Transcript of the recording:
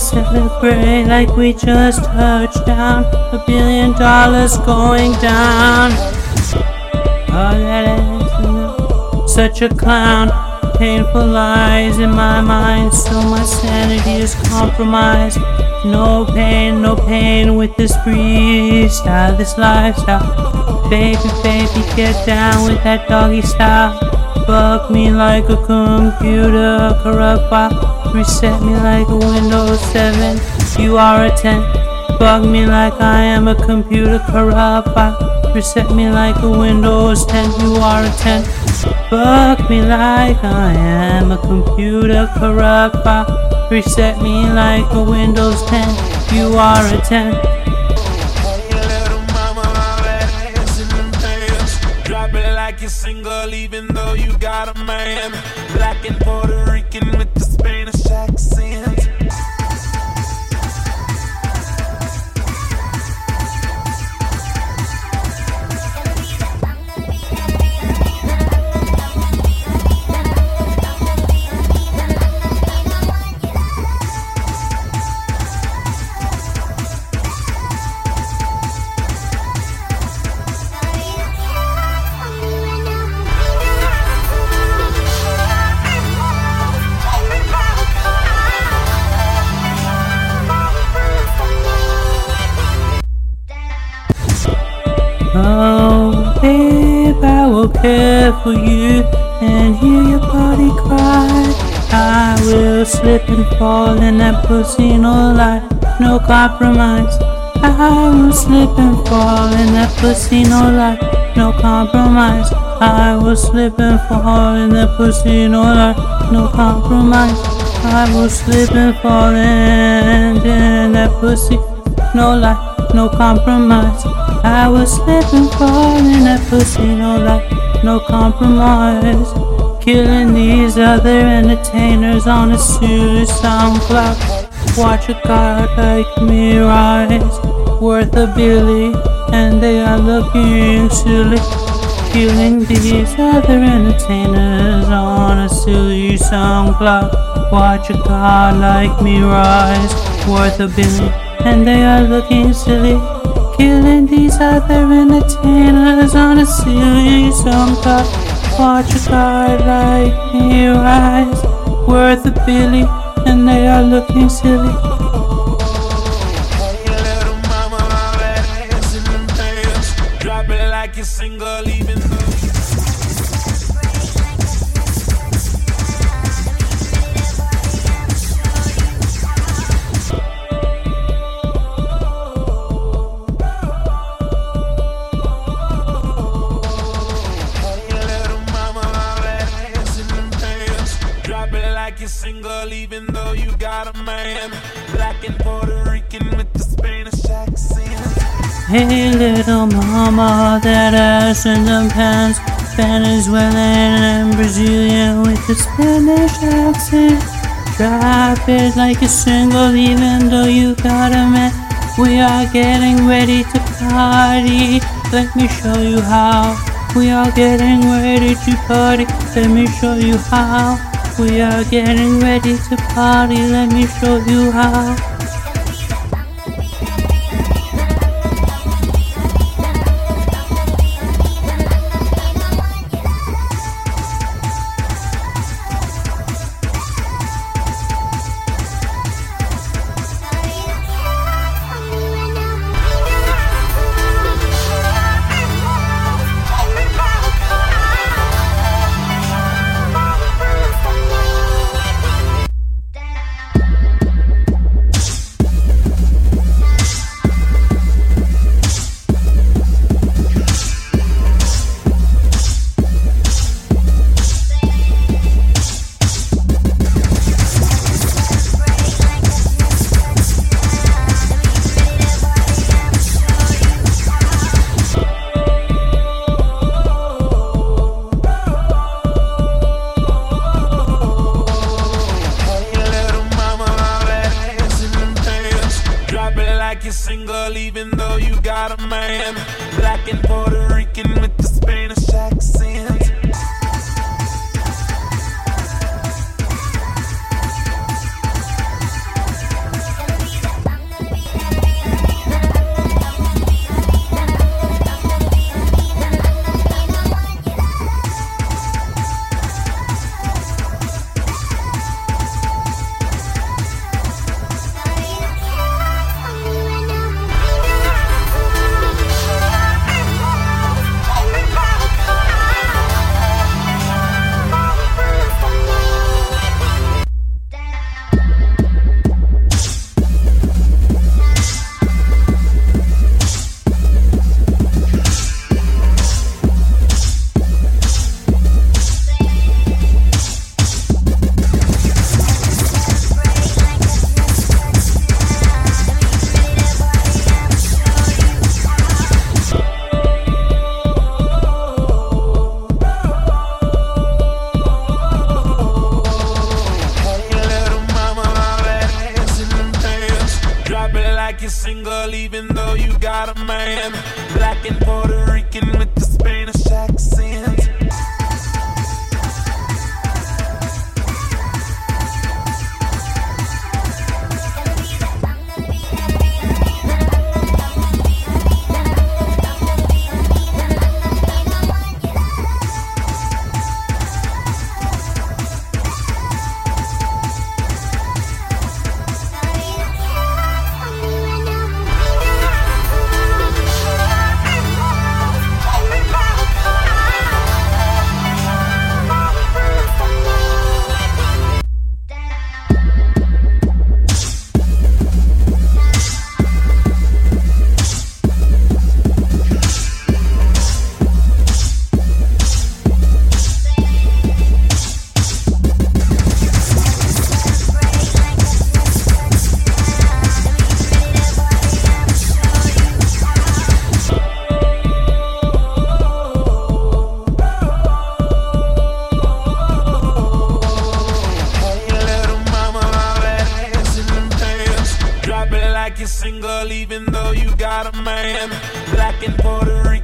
celebrate like we just touched down. $1 billion going down. Oh, that is such a clown. Painful lies in my mind, so my sanity is compromised. No pain with this freestyle, this lifestyle. Baby, get down with that doggy style. Fuck me like a computer, corrupt file. Reset me like a Windows 7, you are a 10. Fuck me like I am a computer, corrupt file. Reset me like a Windows 10, you are a 10. Fuck me like I am a computer, corrupt file. Reset me like a Windows 10, you are a 10. Like you're single even though you got a man. Black and Puerto Rican with the Spanish accent. Oh, babe, I will care for you and hear your body cry. I will slip and fall in that pussy, no lie, no compromise. I will slip and fall in that pussy, no lie, no compromise. I will slip and fall in that pussy, no lie, no compromise. I will slip and fall in that pussy, no lie, no compromise. I will slip and fall in that pussy, no lie, no compromise. Killing these other entertainers on a serious SoundCloud. Watch a god like me rise, worth $1 billion, and they are looking silly. Killing these other entertainers on a silly SoundCloud. Watch a god like me rise, worth $1 billion, and they are looking silly. Killing these other entertainers on a silly SoundCloud. Watch a guy like me rise, worth $1 billion, and they are looking silly. Hey, little mama, all that ass in them pants. Drop it like you're single, even though. Like you're single even though you got a man. Black and Puerto Rican with the Spanish accent. Hey little mama, that ass in them pants. Venezuelan and Brazilian with the Spanish accent. Drop it like you're single even though you got a man. We are getting ready to party, let me show you how. We are getting ready to party, let me show you how. We are getting ready to party, let me show you how. man. Black and Puerto Rican with the Spanish accent. Like you're single even though you got a man. Black and Puerto Rican